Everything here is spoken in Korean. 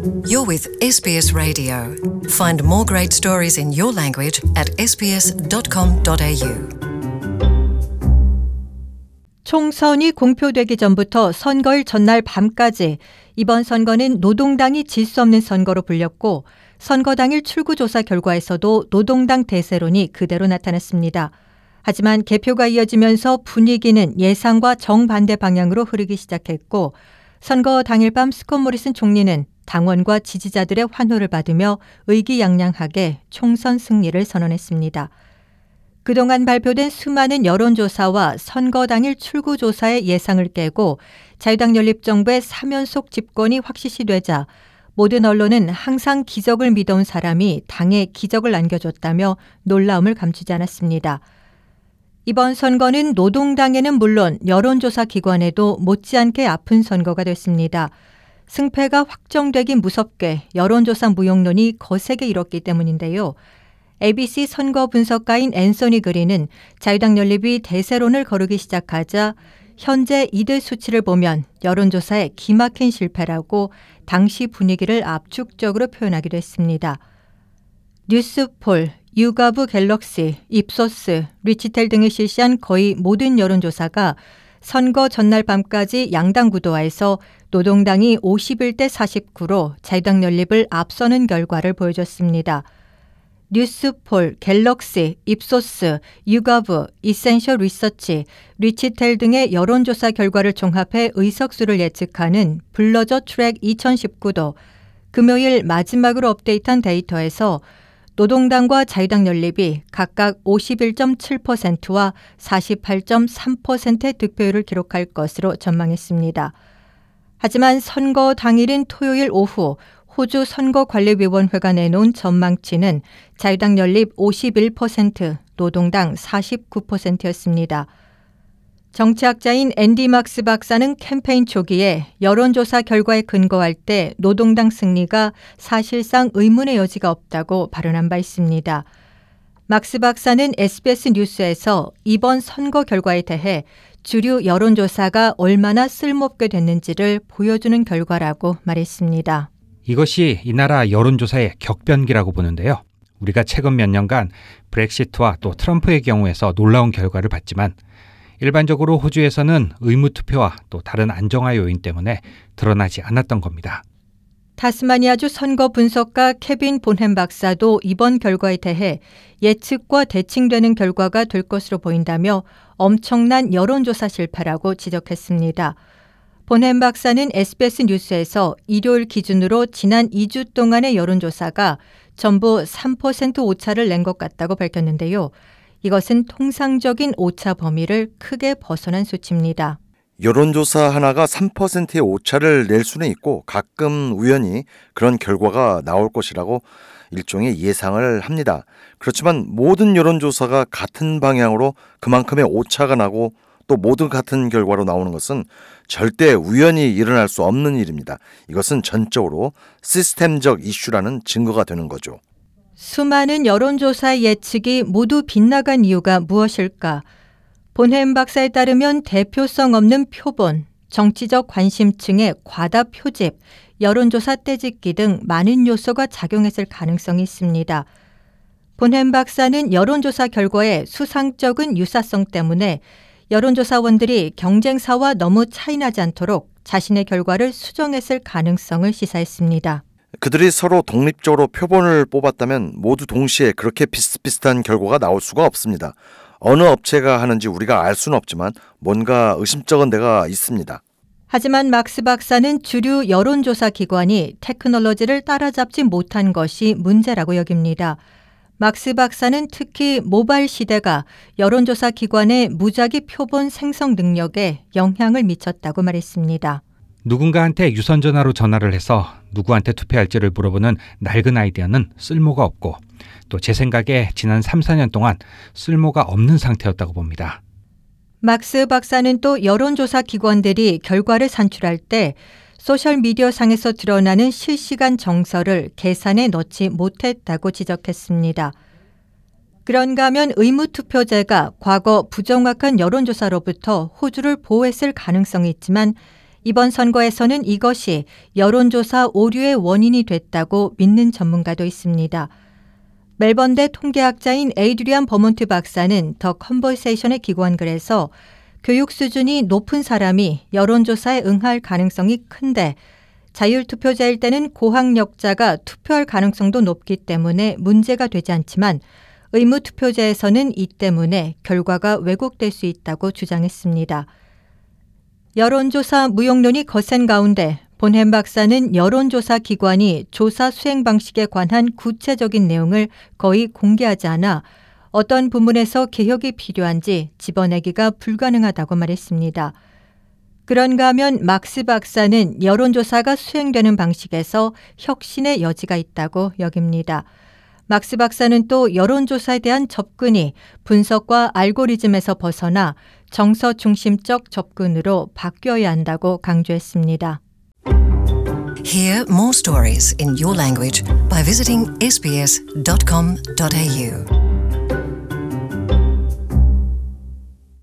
You're with SBS Radio. Find more great stories in your language at sbs.com.au. 총선이 공표되기 전부터 선거일 전날 밤까지 이번 선거는 노동당이 질 수 없는 선거로 불렸고 선거 당일 출구조사 결과에서도 노동당 대세론이 그대로 나타났습니다. 하지만 개표가 이어지면서 분위기는 예상과 정반대 방향으로 흐르기 시작했고 선거 당일 밤 스콧 모리슨 총리는 당원과 지지자들의 환호를 받으며 의기양양하게 총선 승리를 선언했습니다. 그동안 발표된 수많은 여론조사와 선거 당일 출구조사의 예상을 깨고 자유당 연립정부의 3연속 집권이 확실시되자 모든 언론은 항상 기적을 믿어온 사람이 당에 기적을 안겨줬다며 놀라움을 감추지 않았습니다. 이번 선거는 노동당에는 물론 여론조사 기관에도 못지않게 아픈 선거가 됐습니다. 승패가 확정되기 무섭게 여론조사 무용론이 거세게 일었기 때문인데요. ABC 선거 분석가인 앤서니 그린은 자유당 연립이 대세론을 거르기 시작하자 현재 이들 수치를 보면 여론조사의 기막힌 실패라고 당시 분위기를 압축적으로 표현하기도 했습니다. 뉴스폴, 유가브 갤럭시, 입소스, 리치텔 등이 실시한 거의 모든 여론조사가 선거 전날 밤까지 양당 구도화에서 노동당이 51대 49로 자유당 연립을 앞서는 결과를 보여줬습니다. 뉴스폴, 갤럭시, 입소스, 유가브, 이센셜 리서치, 리치텔 등의 여론조사 결과를 종합해 의석수를 예측하는 블러저 트랙 2019도 금요일 마지막으로 업데이트한 데이터에서 노동당과 자유당 연립이 각각 51.7%와 48.3%의 득표율을 기록할 것으로 전망했습니다. 하지만 선거 당일인 토요일 오후 호주 선거관리위원회가 내놓은 전망치는 자유당 연립 51%, 노동당 49%였습니다. 정치학자인 앤디 막스 박사는 캠페인 초기에 여론조사 결과에 근거할 때 노동당 승리가 사실상 의문의 여지가 없다고 발언한 바 있습니다. 막스 박사는 SBS 뉴스에서 이번 선거 결과에 대해 주류 여론조사가 얼마나 쓸모없게 됐는지를 보여주는 결과라고 말했습니다. 이것이 이 나라 여론조사의 격변기라고 보는데요. 우리가 최근 몇 년간 브렉시트와 또 트럼프의 경우에서 놀라운 결과를 봤지만 일반적으로 호주에서는 의무투표와 또 다른 안정화 요인 때문에 드러나지 않았던 겁니다. 타스마니아주 선거 분석가 케빈 본햄 박사도 이번 결과에 대해 예측과 대칭되는 결과가 될 것으로 보인다며 엄청난 여론조사 실패라고 지적했습니다. 본햄 박사는 SBS 뉴스에서 일요일 기준으로 지난 2주 동안의 여론조사가 전부 3% 오차를 낸 것 같다고 밝혔는데요. 이것은 통상적인 오차 범위를 크게 벗어난 수치입니다. 여론조사 하나가 3%의 오차를 낼 수는 있고 가끔 우연히 그런 결과가 나올 것이라고 일종의 예상을 합니다. 그렇지만 모든 여론조사가 같은 방향으로 그만큼의 오차가 나고 또 모두 같은 결과로 나오는 것은 절대 우연히 일어날 수 없는 일입니다. 이것은 전적으로 시스템적 이슈라는 증거가 되는 거죠. 수많은 여론조사 예측이 모두 빗나간 이유가 무엇일까? 본햄 박사에 따르면 대표성 없는 표본, 정치적 관심층의 과다 표집, 여론조사 떼짓기 등 많은 요소가 작용했을 가능성이 있습니다. 본햄 박사는 여론조사 결과의 수상적인 유사성 때문에 여론조사원들이 경쟁사와 너무 차이나지 않도록 자신의 결과를 수정했을 가능성을 시사했습니다. 그들이 서로 독립적으로 표본을 뽑았다면 모두 동시에 그렇게 비슷비슷한 결과가 나올 수가 없습니다. 어느 업체가 하는지 우리가 알 수는 없지만 뭔가 의심쩍은 데가 있습니다. 하지만 막스 박사는 주류 여론조사 기관이 테크놀로지를 따라잡지 못한 것이 문제라고 여깁니다. 막스 박사는 특히 모바일 시대가 여론조사 기관의 무작위 표본 생성 능력에 영향을 미쳤다고 말했습니다. 누군가한테 유선전화로 전화를 해서 누구한테 투표할지를 물어보는 낡은 아이디어는 쓸모가 없고 또 제 생각에 지난 3, 4년 동안 쓸모가 없는 상태였다고 봅니다. 막스 박사는 또 여론조사 기관들이 결과를 산출할 때 소셜미디어 상에서 드러나는 실시간 정설을 계산에 넣지 못했다고 지적했습니다. 그런가 하면 의무투표제가 과거 부정확한 여론조사로부터 호주를 보호했을 가능성이 있지만 이번 선거에서는 이것이 여론조사 오류의 원인이 됐다고 믿는 전문가도 있습니다. 멜번대 통계학자인 에이드리안 버몬트 박사는 더 컨버세이션의 기관글에서 교육 수준이 높은 사람이 여론조사에 응할 가능성이 큰데 자율투표자일 때는 고학력자가 투표할 가능성도 높기 때문에 문제가 되지 않지만 의무투표자에서는 이 때문에 결과가 왜곡될 수 있다고 주장했습니다. 여론조사 무용론이 거센 가운데 본햄 박사는 여론조사 기관이 조사 수행 방식에 관한 구체적인 내용을 거의 공개하지 않아 어떤 부분에서 개혁이 필요한지 집어내기가 불가능하다고 말했습니다. 그런가 하면 막스 박사는 여론조사가 수행되는 방식에서 혁신의 여지가 있다고 여깁니다. 막스 박사는 또 여론조사에 대한 접근이 분석과 알고리즘에서 벗어나 정서 중심적 접근으로 바뀌어야 한다고 강조했습니다. Hear more stories in your language by visiting sbs.com.au.